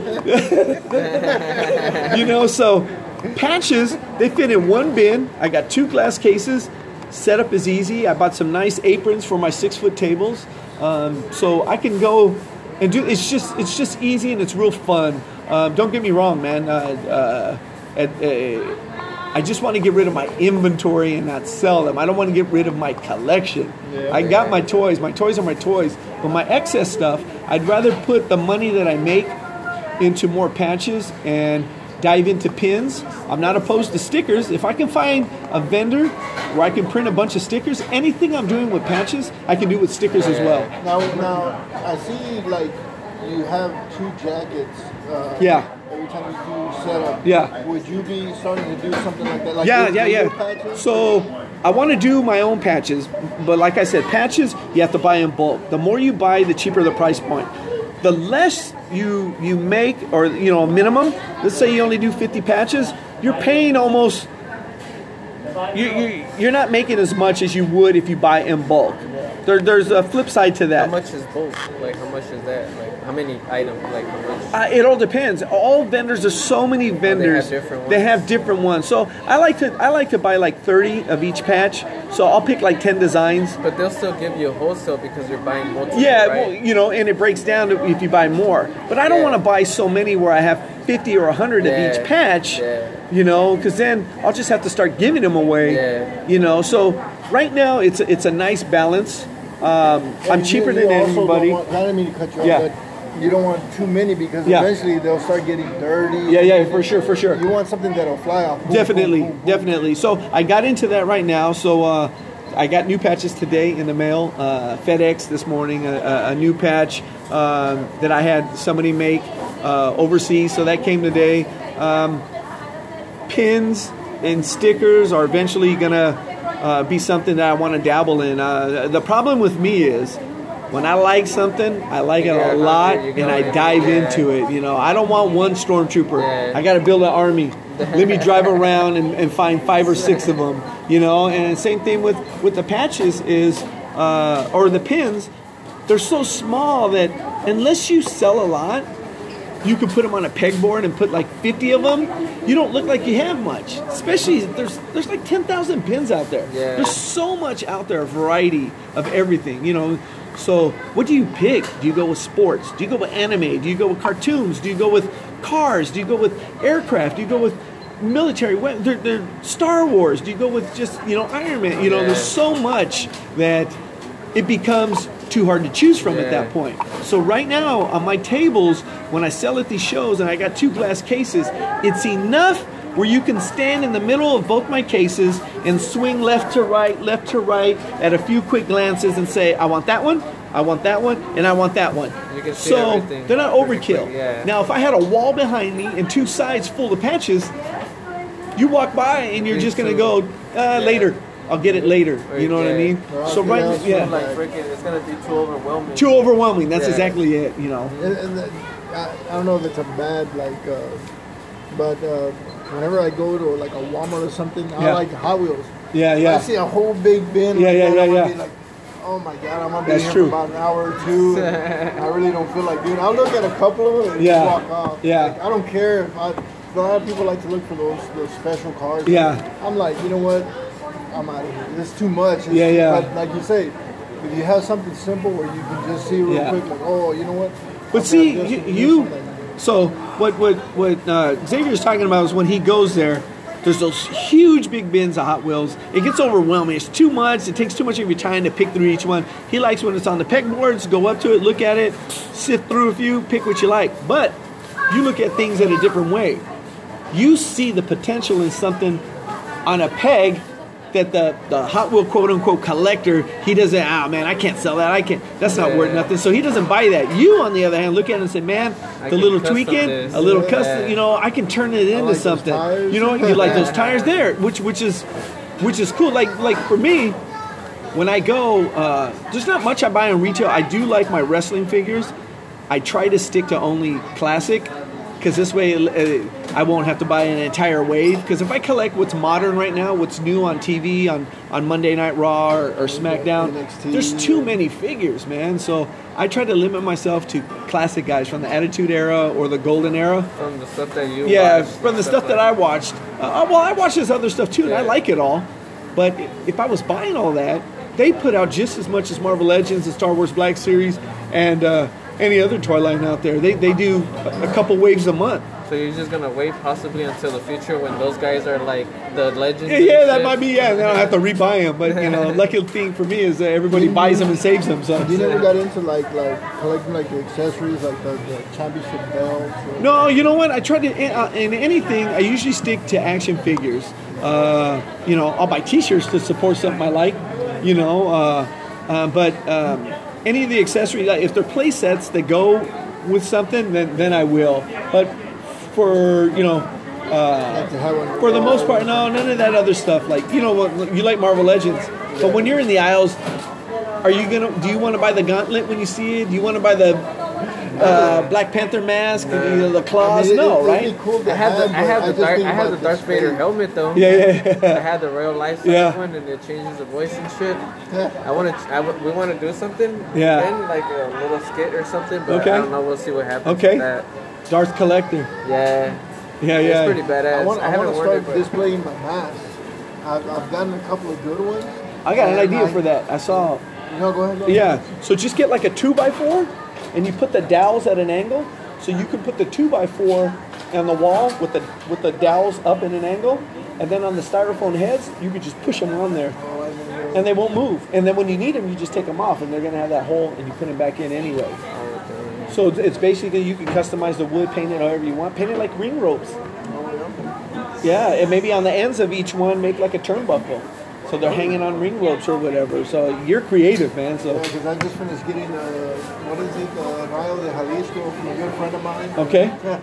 you know, so patches, they fit in one bin. I got two glass cases. Setup is easy. I bought some nice aprons for my six foot tables, um, so I can go and do. It's just it's just easy and it's real fun. Um, don't get me wrong, man. Uh, uh, at, uh, I just want to get rid of my inventory and not sell them. I don't want to get rid of my collection. Yeah, I got my toys. My toys are my toys. But my excess stuff, I'd rather put the money that I make into more patches and dive into pins. I'm not opposed to stickers. If I can find a vendor where I can print a bunch of stickers, anything I'm doing with patches, I can do with stickers as well. Now, now I see like you have two jackets. Uh, yeah. Every time you do setup, yeah. Would you be starting to do something like that? Like yeah, yeah, yeah. So I want to do my own patches, but like I said, patches you have to buy in bulk. The more you buy, the cheaper the price point. The less you you make, or you know, a minimum. Let's say you only do fifty patches. You're paying almost. You, you you're not making as much as you would if you buy in bulk. There, there's a flip side to that. How much is bulk? Like, how much is that? Like, how many items? Like, how much? Uh, it all depends. All vendors, there's so many vendors. They have different ones. They have different ones. So I like to I like to buy like thirty of each patch. So I'll pick like ten designs. But they'll still give you a wholesale because you're buying multiple. Yeah, right? well, you know, and it breaks down to if you buy more. But I don't Yeah. want to buy so many where I have fifty or one hundred Yeah. of each patch. Yeah. You know, because then I'll just have to start giving them away. Yeah. You know, so right now it's it's a nice balance. Um, I'm And cheaper you- than you also don't anybody. want- I didn't mean to cut you off, Yeah. but you don't want too many because Yeah. eventually they'll start getting dirty. Yeah, yeah, for sure, for sure. You want something that'll fly off. Boom, Definitely, boom, boom, boom. definitely. So I got into that right now. So uh, I got new patches today in the mail. Uh, FedEx this morning, a, a, a new patch um, that I had somebody make uh, overseas. So that came today. Um, pins and stickers are eventually gonna uh, be something that I want to dabble in. Uh, the problem with me is, when I like something, I like it Yeah, a lot, you and go I in, dive yeah. into it. You know, I don't want one stormtrooper. Yeah. I got to build an army. Let me drive around and, and find five or six of them. You know, and same thing with with the patches is, uh, or the pins. They're so small that unless you sell a lot, you can put them on a pegboard and put like fifty of them. You don't look like you have much. Especially there's there's like ten thousand pins out there. Yeah. There's so much out there, a variety of everything. You know, so what do you pick? Do you go with sports? Do you go with anime? Do you go with cartoons? Do you go with cars? Do you go with aircraft? Do you go with military weapons? They're, they're Star Wars. Do you go with just, you know, Iron Man? You know, Yeah. there's so much that it becomes too hard to choose from at Yeah. that point. So right now on my tables, when I sell at these shows and I got two glass cases, it's enough where you can stand in the middle of both my cases and swing left to right, left to right at a few quick glances and say, I want that one, I want that one, and I want that one. You can see so everything they're not pretty overkill. quick, yeah. Now if I had a wall behind me and two sides full of patches, you walk by and you're just going to go, uh, later. I'll get it later. You know what I Yeah. mean? Well, So I right, think that's yeah, Like freaking, it's gonna be too overwhelming. too overwhelming. That's Yeah. exactly it. You know. And, and the, I, I don't know if it's a bad like, uh, but uh, whenever I go to like a Walmart or something, I Yeah. like Hot Wheels. Yeah, I yeah. see a whole big bin. Yeah, like yeah, that, yeah, I'm gonna yeah. be like, oh my god, I'm gonna be That's here true. for about an hour or two. And I really don't feel like doing. I'll look at a couple of them and Yeah. just walk off. Yeah. Like, I don't care if I. A lot of people like to look for those those special cars. Yeah. I'm like, you know what? I'm out of here. It's too much. It's, Yeah, yeah. But like you say, if you have something simple where you can just see real Yeah. quick, like, oh, you know what? But I'll see, grab this you, and this you and that. so what what what uh, Xavier's talking about is when he goes there, there's those huge big bins of Hot Wheels. It gets overwhelming. It's too much. It takes too much of your time to pick through each one. He likes when it's on the pegboards, go up to it, look at it, sift through a few, pick what you like. But you look at things in a different way. You see the potential in something on a peg that the, the Hot Wheel quote unquote collector, he doesn't, ah man, I can't sell that. I can't, that's not Yeah. worth nothing. So he doesn't buy that. You, on the other hand, look at it and say, man, I the can little custom tweaking, this. a little Yeah. custom, you know, I can turn it into like those something. tires. You know, you like those tires there, which which is which is cool. Like like for me, when I go, uh, there's not much I buy in retail. I do like my wrestling figures. I try to stick to only classic, because this way uh, I won't have to buy an entire wave. Because if I collect what's modern right now, what's new on T V, on, on Monday Night Raw or, or SmackDown, N X T. there's too many figures, man. So I try to limit myself to classic guys from the Attitude Era or the Golden Era. From the stuff that you Yeah, watched, from the stuff like that I watched. Uh, well, I watch this other stuff too, and I Yeah. like it all. But if I was buying all that, they put out just as much as Marvel Legends and Star Wars Black Series and uh, any other toy line out there. They they do a, a couple waves a month. So you're just gonna wait possibly until the future when those guys are like the legends. Yeah, and yeah, that shit? might be. Yeah, then I'll have to rebuy them. But you know, lucky thing for me is that everybody buys them and saves them. So You never got into like like collecting like the accessories, like the, the championship belts. Or, no, you know what? I try to uh, in anything. I usually stick to action figures. Uh, you know, I'll buy T-shirts to support something I like. You know, uh, uh, but um, any of the accessories, like if they're play sets that go with something, then then I will. But for you know. Uh, like to have one. For the most part, no, none of that other stuff. Like you know, what you like Marvel Legends, but when you're in the aisles, are you gonna? Do you want to buy the gauntlet when you see it? Do you want to buy the uh, Black Panther mask, and you know, the claws. I mean, it- no, it'd right? be cool to I had the I have, had but the just Darth, think I had about the Darth Vader space. helmet though. Yeah, yeah, I yeah. had the real life size Yeah. one, and it changes the voice and shit. I want to. I w- we want to do something. Yeah. Then like a little skit or something. But Okay. I don't know. We'll see what happens. Okay. With that. Darth Collector. Yeah. Yeah, It's yeah. pretty badass. I want, I I haven't want to worn it, start but displaying my mask. I've, I've gotten a couple of good ones. I got an And idea I- for that. I saw. No, go ahead. Go ahead. Yeah. So just get like a two by four, and you put the dowels at an angle, so you can put the two by four on the wall with the with the dowels up in an angle, and then on the styrofoam heads, you could just push them on there, and they won't move. And then when you need them, you just take them off, and they're gonna have that hole, and you put them back in anyway. So it's basically you can customize the wood, paint it however you want, paint it like ring ropes. Yeah, and maybe on the ends of each one, make like a turnbuckle. So they're hanging on ring ropes or whatever. So you're creative, man. So Because I just finished getting, uh, what is it, uh, Rayo de Jalisco from a good friend of mine. okay.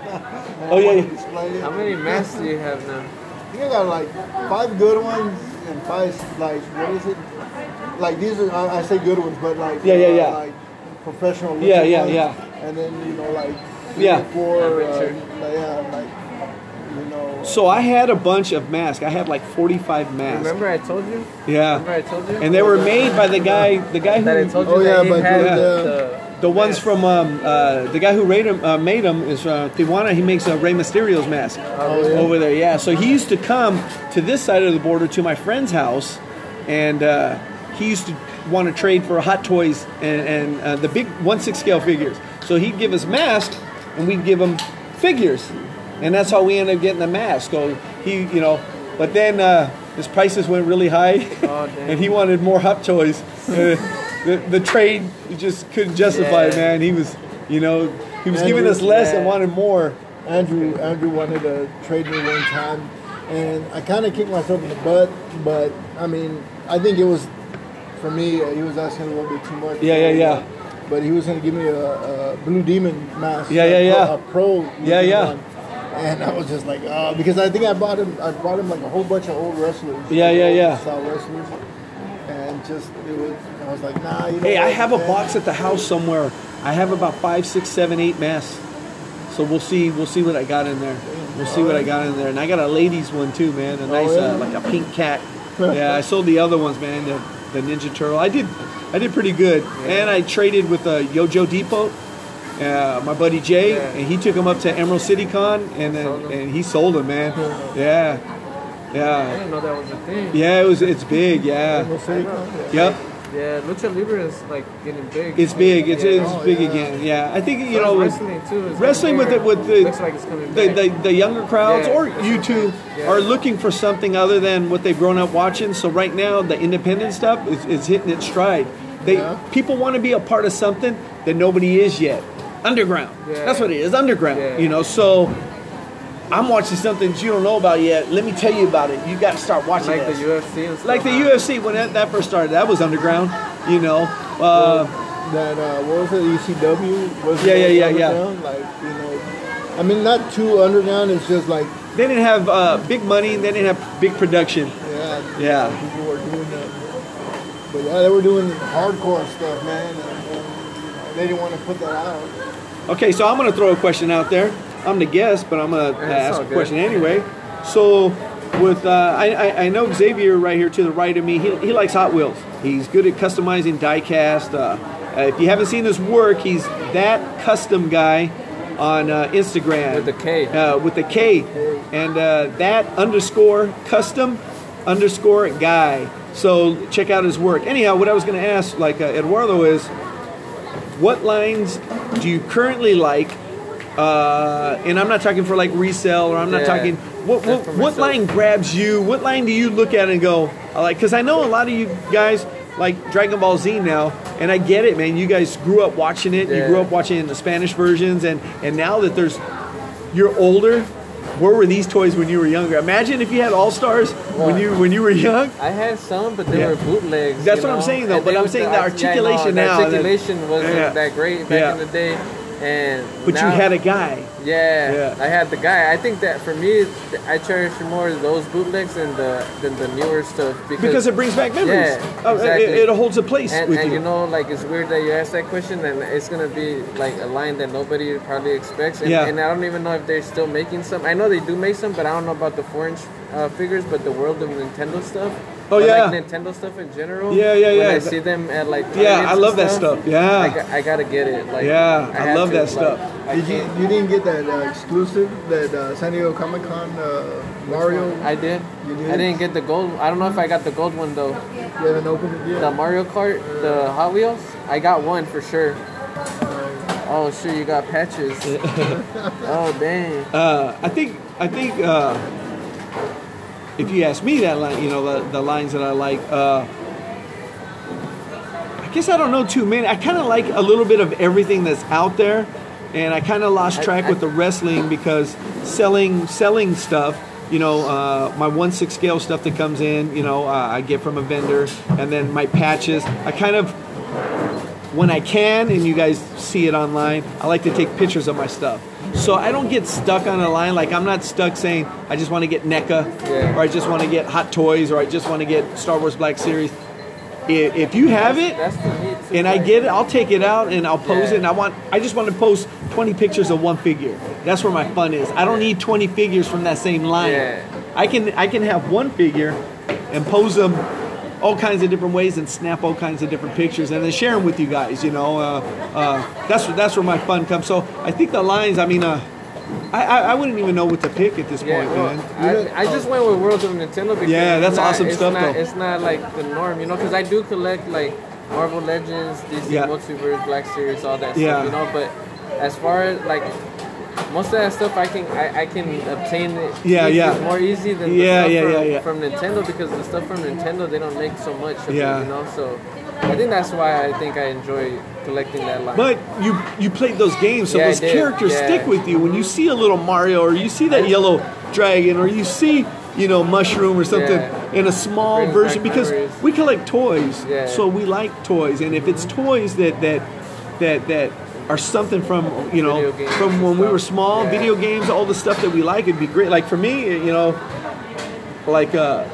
And Oh, I yeah, wanted yeah. to display it. how many masks do you have now? I think I got like five good ones and five, like, what is it? Like, these are, I, I say good ones, but like, Yeah, yeah, uh, yeah. like professional Yeah, looking yeah, ones. yeah. And then, you know, like, three Yeah. or four, uh, Amateur. like, yeah, like, you know. So I had a bunch of masks. I had like forty-five masks. Remember I told you? Yeah. Remember I told you? And they were made by the guy, the guy that I who, told you Oh, that yeah, he but had yeah. the, the ones mask. from, um, uh, the guy who made them, uh, made them is uh, Tijuana. He makes a Rey Mysterio's mask Oh, yeah. over there. Yeah. So he used to come to this side of the border to my friend's house, and uh, he used to want to trade for hot toys and, and uh, the big one six scale figures. So he'd give us masks, and we'd give him figures, and that's how we ended up getting the mask. So he, you know, but then uh, his prices went really high, Oh, damn. and he wanted more hot toys. Uh, the, the trade you just couldn't justify it, Yeah. man. He was, you know, he was giving Andrew, us less and yeah. wanted more. Andrew Andrew wanted to trade me one time, and I kind of kicked myself in the butt. But I mean, I think it was for me. Uh, he was asking a little bit too much. Yeah, yeah, yeah. But he was going to give me a, a Blue Demon mask. Yeah, yeah, a yeah. Pro, a pro. Yeah, looking yeah. one. And I was just like, oh, because I think I bought him. I brought him like a whole bunch of old wrestlers. Yeah, like yeah, old yeah. Style wrestlers, and just it was. I was like, nah. You know Hey, I what, have a man? box at the house somewhere. I have about five, six, seven, eight masks. So we'll see. We'll see what I got in there. We'll see what I got in there. And I got a ladies one too, man. A nice, yeah? uh, like a pink cat. Yeah, I sold the other ones, man. The, the Ninja Turtle. I did, I did pretty good. And I traded with uh, Yojo Depot, uh, my buddy Jay, Yeah. and he took them up to Emerald City Con, and then, Sold 'em. and he sold them, man. Yeah, I yeah, didn't know that was a thing. yeah. It was. It's big. Yeah. Emerald City Con? Yep. Yeah, Lucha Libre is like getting big. It's big. It's, Yeah. it's Oh, big yeah. again. Yeah, I think you So know. is wrestling too. Is wrestling with coming the- with back. the- looks like it's coming the, back. the, the younger crowds Yeah. or you two Yeah. are looking for something other than what they've grown up watching. So right now the independent stuff is, is hitting its stride. They Yeah. people want to be a part of something that nobody is yet. Underground. Yeah. That's what it is. Underground. Yeah. You know. So I'm watching something that you don't know about yet. Let me tell you about it. You got to start watching like this. the U F C and stuff. Like the huh? U F C when that, that first started, that was underground. You know. Uh, That uh, what was it? E C W was Yeah, it yeah, yeah, yeah. underground? Like you know, I mean, not too underground. It's just like they didn't have uh, big money. They didn't have big production. yeah, Yeah. people were doing that. But yeah, they were doing hardcore stuff, man, and, and you know, they didn't want to put that out. Okay, so I'm going to throw a question out there. I'm the guest, but I'm going to Yeah, it's ask all a good. question anyway. So, with uh, I, I I know Xavier right here to the right of me. He, he likes Hot Wheels. He's good at customizing die-cast. Uh, uh, if you haven't seen his work, he's that custom guy on uh, Instagram With the K. Uh, with the K, and uh, that underscore custom underscore guy. So check out his work. Anyhow, what I was going to ask, like uh, Eduardo, is what lines do you currently like? Uh, and I'm not talking for like resale, or I'm not Yeah. talking. What Just what, for what myself. line grabs you? What line do you look at and go, I like? Because I know a lot of you guys like Dragon Ball Z now, and I get it, man. You guys grew up watching it. You Yeah. grew up watching the Spanish versions, and and now that there's, you're older. Where were these toys when you were younger? Imagine if you had All Stars when you when you were young. I had some, but they Yeah. were bootlegs. That's you what I'm know? saying, though, And but they I'm would- saying the I- yeah, I know, articulation the now, that- articulation wasn't Yeah. that great back Yeah. in the day. And But now, you had a guy. yeah, Yeah. I had the guy. I think that for me, I cherish more those bootlegs than the than the newer stuff because, Because it brings back memories. Yeah, Oh, exactly. it, it holds a place and, with and you. you know, like it's weird that you asked that question, and it's gonna be like a line that nobody probably expects. And, Yeah. and I don't even know if they're still making some. I know they do make some, but I don't know about the four inch uh, figures. But the world of Nintendo stuff. Oh, or, yeah. like Nintendo stuff in general. Yeah, yeah, when yeah. I see them at like Yeah, parades I and love that stuff. Yeah. I, got- I gotta get it. Like Yeah, I had love to, that like, stuff. I Did you can't- you didn't get that uh, exclusive that uh, San Diego Comic Con uh, Mario? I did. You did? I didn't get the gold. I don't know if I got the gold one though. You haven't opened it yet. The Mario Kart, the Hot Wheels. I got one for sure. Oh shit, you got patches. Oh dang. Uh, I think I think uh, if you ask me that line, you know the, the lines that I like. Uh, I guess I don't know too many. I kind of like a little bit of everything that's out there, and I kind of lost track I- with the wrestling because selling selling stuff. You know, uh, my one six scale stuff that comes in. You know, uh, I get from a vendor, and then my patches. I kind of when I can, and you guys see it online, I like to take pictures of my stuff. So I don't get stuck on a line. Like I'm not stuck saying I just want to get NECA, Yeah. or I just want to get Hot Toys, or I just want to get Star Wars Black Series. If, if you have it, That's the neat too. and I like- get it, I'll take it out and I'll pose Yeah. it. And I want, I just want to post twenty pictures of one figure. That's where my fun is. I don't need twenty figures from that same line. Yeah. I can, I can have one figure and pose them all kinds of different ways and snap all kinds of different pictures and then share them with you guys. You know, uh, uh, that's that's where my fun comes. So I think the lines. I mean, uh, I, I I wouldn't even know what to pick at this Yeah, point, well, man. I, I just went with World of Nintendo because Yeah, that's it's not, awesome it's stuff, Not, though. it's not like the norm, you know, because I do collect like Marvel Legends, D C Yeah. Multiverse, Black Series, all that Yeah. stuff, you know. But as far as like most of that stuff, I can I, I can obtain it Yeah, easy, yeah. more easy than Yeah, the stuff yeah, from, yeah, yeah. from Nintendo because the stuff from Nintendo they don't make so much of Yeah. it, you know. So I think that's why I think I enjoy collecting that line. But you you played those games, so Yeah, I those did. characters Yeah. stick with you. When you see a little Mario, or you see that yellow dragon, or you see you know Mushroom or something Yeah. in a small Brings version, back because memories. we collect toys, Yeah. so we like toys, and if it's toys that that that that are something from you know Video games from and when we stuff. were small, Yeah. video games, all the stuff that we like, it'd be great. Like for me, you know, like uh,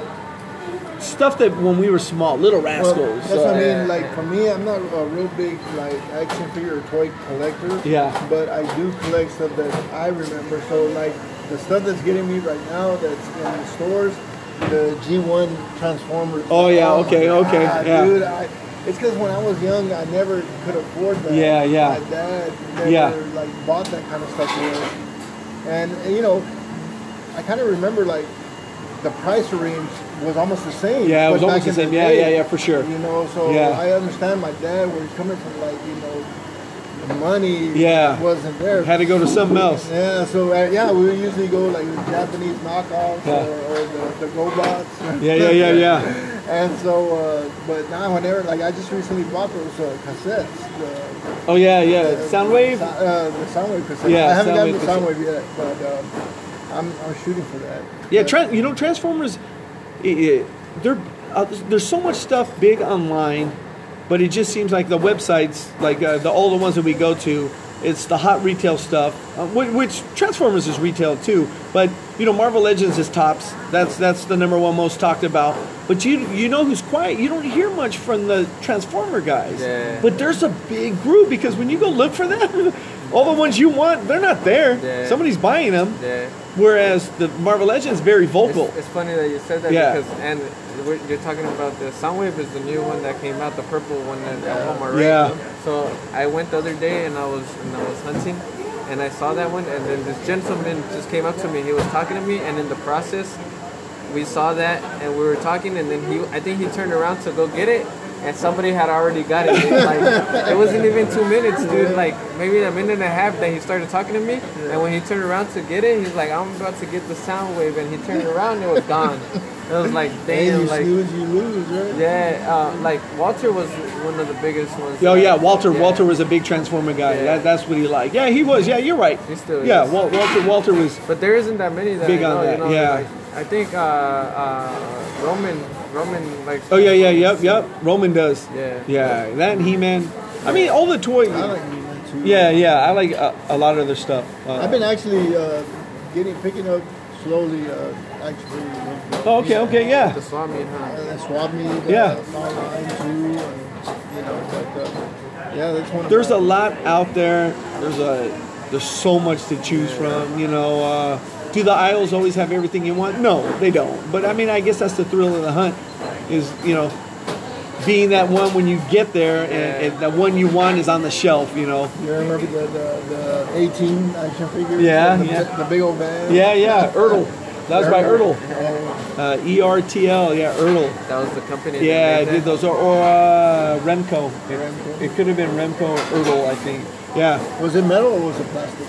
stuff that when we were small, Little Well, Rascals. that's what I uh, mean. Like for me, I'm not a real big like action figure or toy collector. Yeah. But I do collect stuff that I remember. So like the stuff that's getting me right now, that's in the stores, the G one Transformers. Oh, yeah, okay, my okay, God, yeah. Dude, I, it's because when I was young, I never could afford that. Yeah, yeah. My dad never Yeah. like bought that kind of stuff for us. And, and you know, I kind of remember like the price range was almost the same. Yeah, it was but almost back the in same. Yeah, day, yeah, yeah, for sure. You know, so Yeah. I understand my dad where he's coming from. Like, you know, the money Yeah. wasn't there. Had to go to something else. Yeah, so uh, yeah, we would usually go like the Japanese knockoffs Yeah. or, or the, the GoBots. Yeah, yeah, yeah, yeah. And so, uh, but now whenever, like I just recently bought those uh, cassettes. The, Oh yeah, yeah. the, Soundwave. Uh, the Soundwave cassettes. Yeah, I haven't gotten the Soundwave Soundwave yet, but um, I'm, I'm shooting for that. Yeah, tran you know Transformers. i- i- They're uh, there's so much stuff big online, but it just seems like the websites, like uh, the all the ones that we go to, it's the hot retail stuff, uh, which, which Transformers is retail too. But you know, Marvel Legends is tops. That's that's the number one most talked about. But you you know who's quiet? You don't hear much from the Transformer guys. Yeah. But there's a big group because when you go look for them, all the ones you want, they're not there. Yeah. Somebody's buying them. Yeah. Whereas the Marvel Legends very vocal. It's, it's funny that you said that Yeah. because, and we're, you're talking about the Soundwave is the new one that came out, the purple one at, at Walmart, right? Yeah. So I went the other day and I was and I was hunting, and I saw that one, and then this gentleman just came up to me. He was talking to me, and in the process, we saw that, and we were talking, and then he, I think he turned around to go get it, and somebody had already got it. It, like, it wasn't even two minutes, dude. Like maybe a minute and a half that he started talking to me, and when he turned around to get it, he's like, "I'm about to get the Soundwave," and he turned around, and it was gone. It was like, Hey, damn, you like, snooze, you lose, right? yeah, uh, like Walter was one of the biggest ones. Oh yeah, Walter. Yeah. Walter was a big Transformer guy. Yeah. That, that's what he liked. Yeah, he was. Yeah, you're right. He still yeah, is. Wal- Walter. Walter was. But there isn't that many that Big I know, on that, you know, yeah. like, I think uh, uh, Roman, Roman like. Oh yeah, yeah, yep, yep. Roman does. Yeah. Yeah, that and He-Man. I mean, all the toys. I like He-Man too. Yeah, yeah. I like a, a lot of their stuff. Uh, I've been actually uh, getting picking up slowly. Uh, actually. Oh, okay, okay, yeah. The swap meet, huh? Uh, swap meet. Uh, Yeah. online too. And, you know, but uh, yeah, that's one. Of There's my, a lot out there. There's a there's so much to choose from. You know, uh, do the aisles always have everything you want? No, they don't. But I mean, I guess that's the thrill of the hunt. Is, you know, being that one when you get there and, and the one you want is on the shelf. You know. You remember the the, the eighteen action figures? Yeah, the, yeah. The, the big old van. Yeah, yeah. Ertl. That was by Ertl. Oh, Uh, E R T L. Yeah, Ertl. That was the company. that Yeah, I made did that? those. Or, or uh, Remco. It, Remco. it could have been Remco or Ertl, I think. Yeah. was it metal or was it plastic?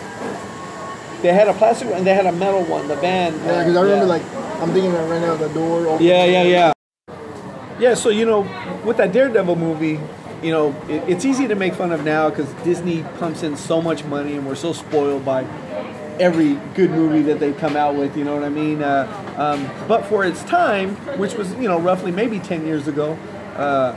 They had a plastic one and they had a metal one, the van. Yeah, because I remember like I'm thinking I ran out the door. Open. Yeah, yeah, yeah. Yeah, so, you know, with that Daredevil movie, you know, it, it's easy to make fun of now because Disney pumps in so much money and we're so spoiled by every good movie that they come out with, you know what I mean? Uh, um, but for its time, which was, you know, roughly maybe ten years ago, uh,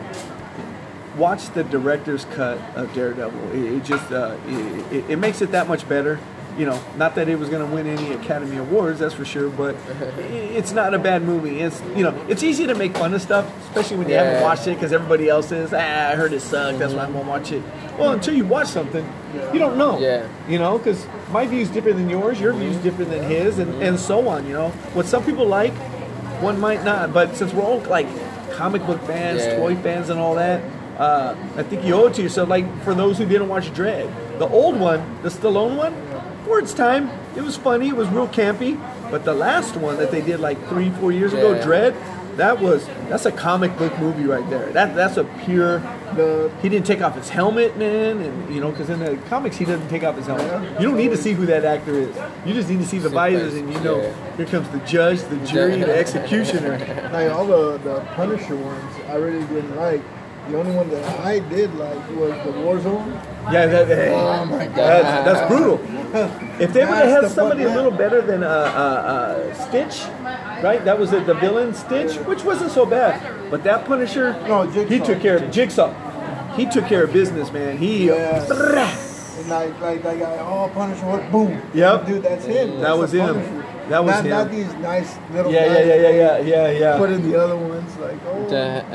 watch the director's cut of Daredevil. It, it just, uh, it, it, it makes it that much better. You know, not that it was going to win any Academy Awards, that's for sure, but it's not a bad movie. It's, you know, it's easy to make fun of stuff, especially when you Yeah. haven't watched it, because everybody else is, ah, I heard it sucked, that's why I'm going to watch it. Well, until you watch something, you don't know. Yeah. You know, because my view's different than yours, your view's different than his, and, and so on, you know. What some people like, one might not, but since we're all, like, comic book fans, Yeah. toy fans, and all that, uh, I think you owe it to yourself. Like, for those who didn't watch Dredd, the old one, the Stallone one, for its time, it was funny, it was real campy, but the last one that they did like three, four years ago, Yeah. Dredd, that was, that's a comic book movie right there. That That's a pure, The he didn't take off his helmet, man, and, you know, because in the comics, he doesn't take off his helmet. You don't need to see who that actor is. You just need to see the See visors, face, and you know, yeah. here comes the judge, the jury, the executioner. like all the the Punisher ones, I really didn't like. The only one that I did like was the Warzone. Yeah, that, hey, Oh my god. that's, that's brutal. If they would have That's had the somebody a fun- little better than uh, uh, uh, Stitch, right? That was the, the villain Stitch, which wasn't so bad. But that Punisher, No, Jigsaw. he took care of Jigsaw. He took care of business, man. He, Yeah. And like like that guy, oh Punisher, what? Boom. Yep. Dude, that's him. That That's was the him. Punisher. That was not, him. Not these nice little. yeah, yeah, guys yeah, yeah, yeah, yeah, Put yeah. in the other ones, like oh.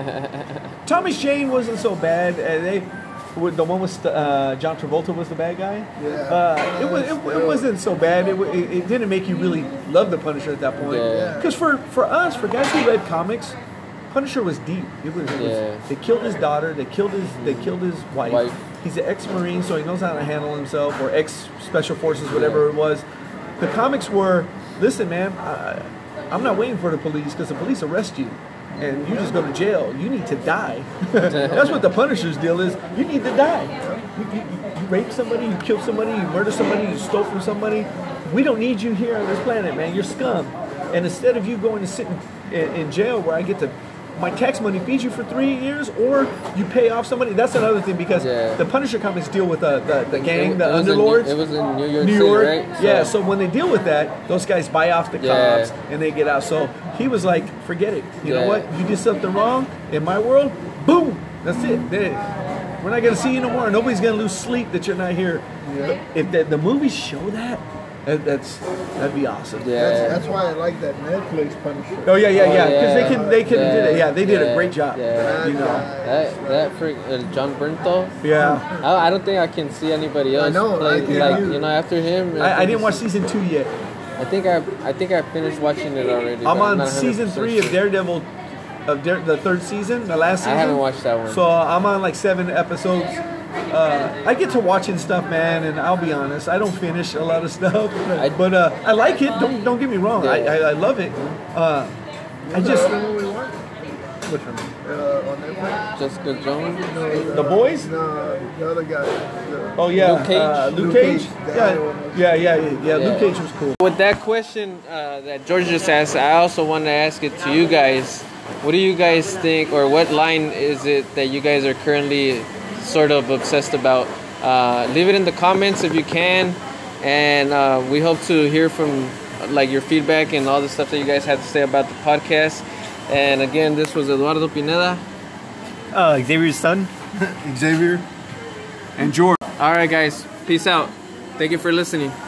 Tommy Shane wasn't so bad. Uh, they, with the one with uh, John Travolta was the bad guy. Yeah. Uh, it was. It, it wasn't so bad. It, wa- it, it didn't make you really love the Punisher at that point. Yeah. Because for for us, for guys who read comics, Punisher was deep. It was. It was Yeah. They killed his daughter. They killed his. They killed his wife. Wife. He's an ex-marine, so he knows how to handle himself, or ex-special forces, whatever it was. The comics were, listen, man, I, I'm not waiting for the police because the police arrest you. And you just go to jail. You need to die. That's what the Punisher's deal is. You need to die. You, you, you rape somebody, you kill somebody, you murder somebody, you stole from somebody. We don't need you here on this planet, man. You're scum. And instead of you going to sit in, in, in jail where I get to, my tax money feeds you for three years, or you pay off somebody. That's another thing because Yeah. the Punisher comics deal with the, the, the gang, It- the it was in underlords. New- it was in New York New City, York, right? yeah. So- So when they deal with that, those guys buy off the Yeah. cops and they get out. So he was like, forget it. You know Yeah. what? You did something wrong in my world. Boom. That's it. They- We're not gonna see you no more. Nobody's gonna lose sleep that you're not here. But if the, the movies show that, that, that's that'd be awesome. Yeah. That's, that's why I like that Netflix Punisher. Oh yeah, yeah, Oh, yeah. Because they yeah. can, they can Yeah. did it. Yeah, they did a Yeah. great job. Yeah. You know. That that freak uh, John Bernthal. Yeah. I, I don't think I can see anybody else know, play I can't like either. you know after him. I, I think didn't watch it's- season two yet. I think I I think I finished watching it already. I'm but on not season one hundred percent three of sure. Daredevil, of Dare, the third season, the last I season. haven't watched that one. So I'm on like seven episodes. Uh, I get to watching stuff, man, and I'll be honest, I don't finish a lot of stuff, I- but uh, I like it. Don't don't get me wrong, I, Yeah. I, I love it. Uh, I just The other one we watched? which one? Uh, on Netflix? Jessica Jones. No, The Boys? No, the other guy. The, Oh yeah, Luke Cage? Uh, Luke, Luke Cage. Cage, the Yeah, other one was- yeah, yeah, yeah, yeah. Luke Yeah. Cage was cool. With that question uh, that George just asked, I also want to ask it to you guys. What do you guys think, or what line is it that you guys are currently sort of obsessed about? Uh, leave it in the comments if you can, and uh, we hope to hear from like your feedback and all the stuff that you guys have to say about the podcast. And again, this was Eduardo Pineda. Uh, Xavier's son. Xavier. And George. All right, guys. Peace out. Thank you for listening.